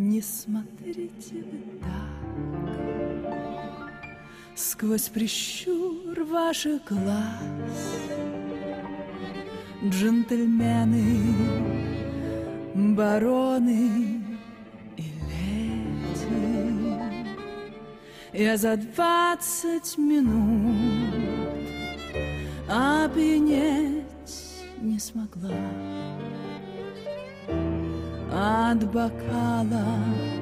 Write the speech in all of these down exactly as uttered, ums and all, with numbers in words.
Не смотрите вы так сквозь прищур ваших глаз, джентльмены, бароны и леди. Я за двадцать минут опьянеть не смогла от бокала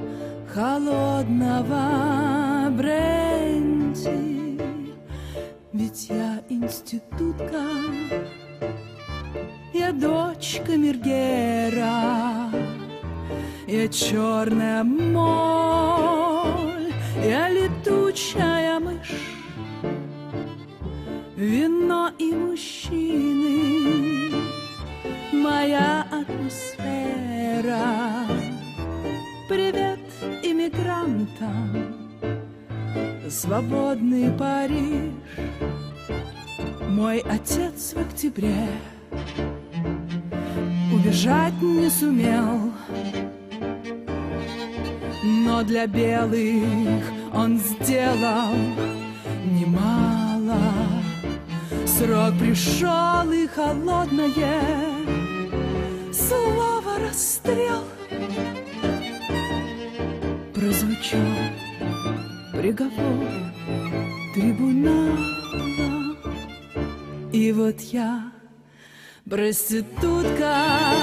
холодного бренди. Ведь я институтка, я дочь камергера, я черная моль, я летучая мышь, вино и мужчины, моя атмосфера. Привет иммигрантам, свободный Париж. Мой отец в октябре убежать не сумел, но для белых он сделал немало. Срок пришел, и холодное слово расстрел прозвучал приговор трибунала. И вот я проститутка,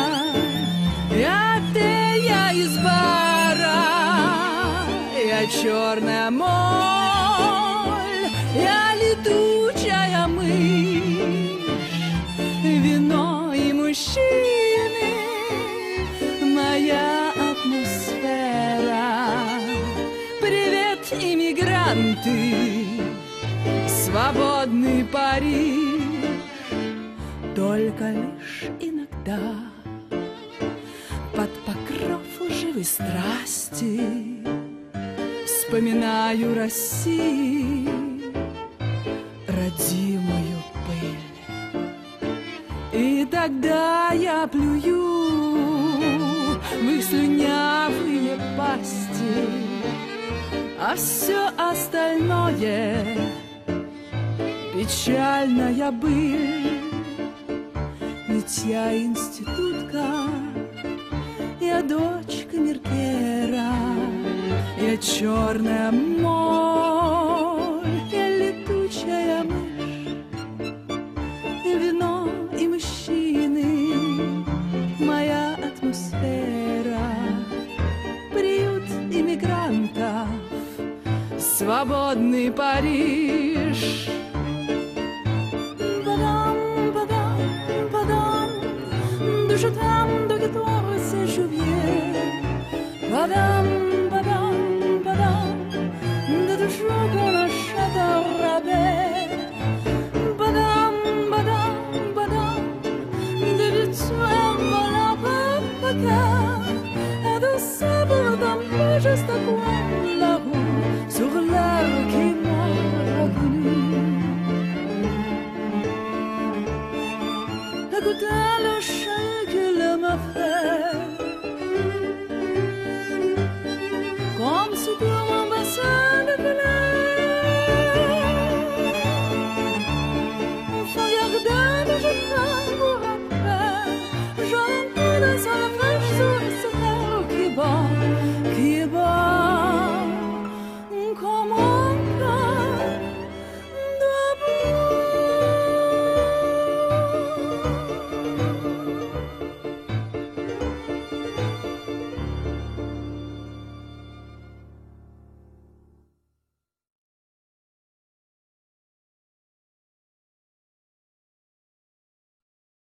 я фея из бара, я черная моль, я летучая мышь, вино и мужчины, моя атмосфера. Привет, иммигранты, свободный Париж. Только лишь иногда под покров лживой страсти вспоминаю Россию, родимую пыль. И тогда я плюю в их слюнявые пасти, а все остальное печальная быль. Ведь я институтка, я дочь камергера, я черная моль, я летучая мышь, вино и мужчины, моя атмосфера. Приют иммигрантов, свободный Париж. Je t'aime de toi, c'est janvier. Badam, badam, badam, de toujours qu'on achète un rabais. Badam, badam, badam, de victoire, voilà, papa. Et de sabre d'un peu juste à quoi la roue sur l'air qui m'a reconnu. Écoutez le chant me fait comme si pour mon bassin de plaie. Faut regarder, mais je crains pour après. J'en ai plus de ça.